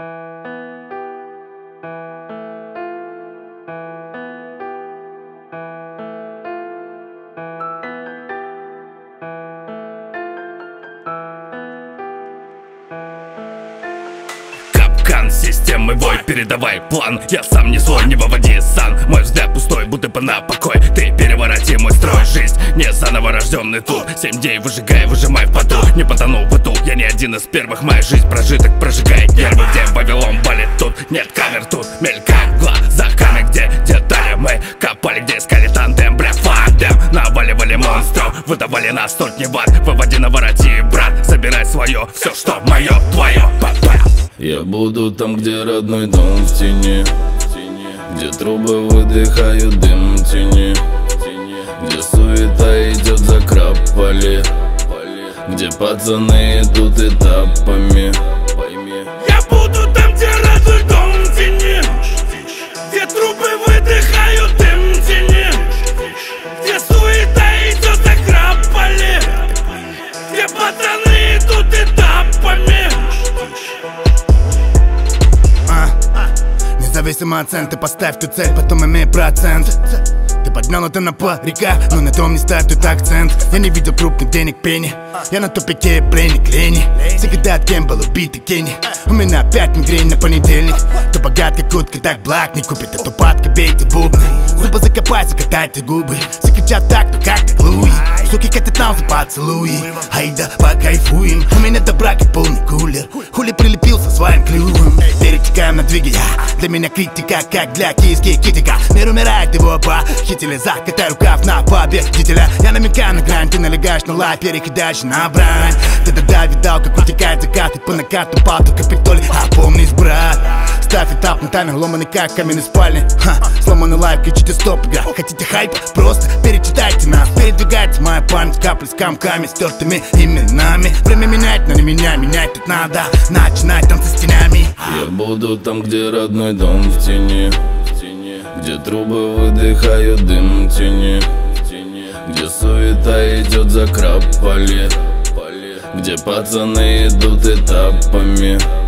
Системы вой, передавай план. Я сам не злой, не выводи сан. Мой взгляд пустой, будто бы на покой. Ты перевороти мой строй, жизнь не заново рожденный тут. 7 дней выжигай, выжимай в поту. Не потонул в быту, я не один из первых. Моя жизнь прожиток прожигает нервы. Где Вавилон валит, тут нет камер, тут мелькает глазами. Где детали мы копали, где искали тандем. Бля, фандем, наваливали монстров, выдавали на сотни ватт. Выводи, навороти, брат, собирай свое, все, что мое, твое. Я буду там, где родной дом в тени, где трубы выдыхают дым в тени, где суета идет за крапали, где пацаны идут этапами. Я буду там, где родной дом в тени, где трубы выдыхают дым в тени, где суета идет за крапали, где пацаны идут этапами. Независимо от цен, ты поставь ту цель, потом имей процент. Ты поднял это на парика, но на том не ставь тут акцент. Я не видел крупных денег пенни, я на тупике, пленник лени. Всегда от кем был убитый Кенни. У меня опять мигрень на понедельник. Кто богат как утка, так благ не купит. Эту падка, бейте бубны. Зубы закопай, закатайте губы. Все кричат так, ну как Луи. Суки катят нам за поцелуи. Айда, покайфуем. У меня добра как полный кулер. Хули прилепился своим клювом. Перетекаем на двиге, для меня критика, как для киски китика. Мир умирает, его похитили. Закатай рукав на победителя. Я намекаю на грань, ты налегаешь на лай, перекидаешь на брань. Да-да-да, видал, как утекает закат. И по накату пал, только Капитолий, опомнись, брат. Ставь этап на таймер, ломаный как каменный спальни. Сломанный лайв, кричите стоп, игра. Хотите хайп? Просто перечитайте нас. Передвигайте моя память, капли с комками, стертыми именами. Время менять, но не меня, менять тут надо. Начинать там со стенями. Я буду там, где родной дом в тени, где трубы выдыхают дым в тени, где суета идет за крапали, где пацаны идут этапами.